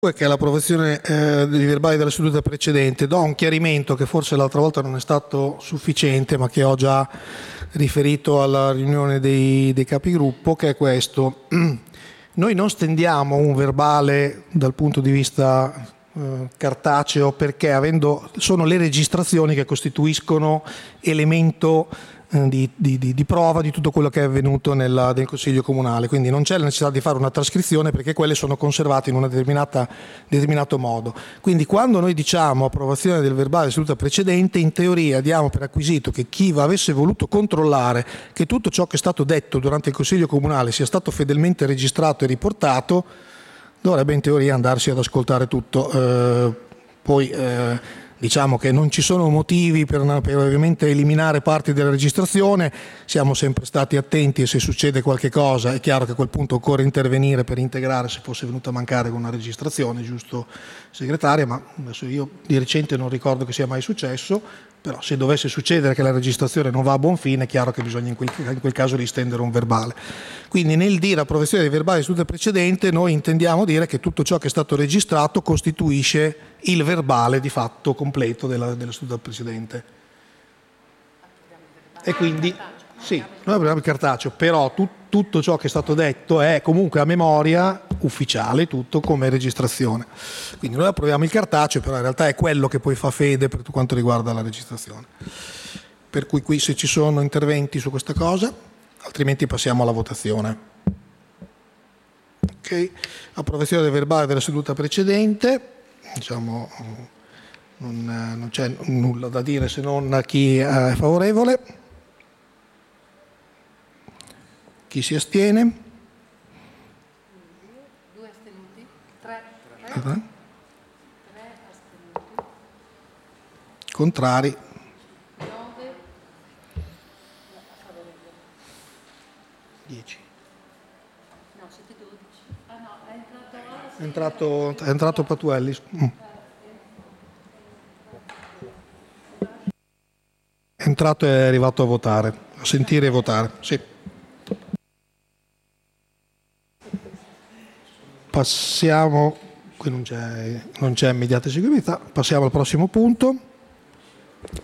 Che è l'approvazione dei verbali della seduta precedente. Do un chiarimento che forse l'altra volta non è stato sufficiente, ma che ho già riferito alla riunione dei capigruppo, che è questo. Noi non stendiamo un verbale dal punto di vista cartaceo, perché sono le registrazioni che costituiscono elemento di prova di tutto quello che è avvenuto nel Consiglio Comunale, quindi non c'è la necessità di fare una trascrizione, perché quelle sono conservate in un determinato modo. Quindi quando noi diciamo approvazione del verbale della seduta precedente, in teoria diamo per acquisito che chi avesse voluto controllare che tutto ciò che è stato detto durante il Consiglio Comunale sia stato fedelmente registrato e riportato dovrebbe in teoria andarsi ad ascoltare tutto. Diciamo che non ci sono motivi per ovviamente eliminare parti della registrazione, siamo sempre stati attenti e se succede qualche cosa è chiaro che a quel punto occorre intervenire per integrare se fosse venuta a mancare con una registrazione, giusto segretaria, ma adesso io di recente non ricordo che sia mai successo, però se dovesse succedere che la registrazione non va a buon fine è chiaro che bisogna in quel caso ristendere un verbale. Quindi nel dire approvazione dei verbali di seduta precedente noi intendiamo dire che tutto ciò che è stato registrato costituisce il verbale di fatto completo della seduta precedente. E quindi sì, noi abbiamo il cartaceo, però tutto ciò che è stato detto è comunque a memoria ufficiale, tutto come registrazione. Quindi noi approviamo il cartaceo, però in realtà è quello che poi fa fede per quanto riguarda la registrazione. Per cui qui se ci sono interventi su questa cosa, altrimenti passiamo alla votazione. Ok, approvazione del verbale della seduta precedente, diciamo non c'è nulla da dire se non a chi è favorevole, chi si astiene. 2 astenuti, 3 astenuti, contrari, 9 favorevoli, 10. no, siete 12. Ah no, È entrato Patuelli. È entrato e è arrivato a votare, a sentire e votare, sì. Passiamo, qui non c'è immediata eseguibilità, passiamo al prossimo punto.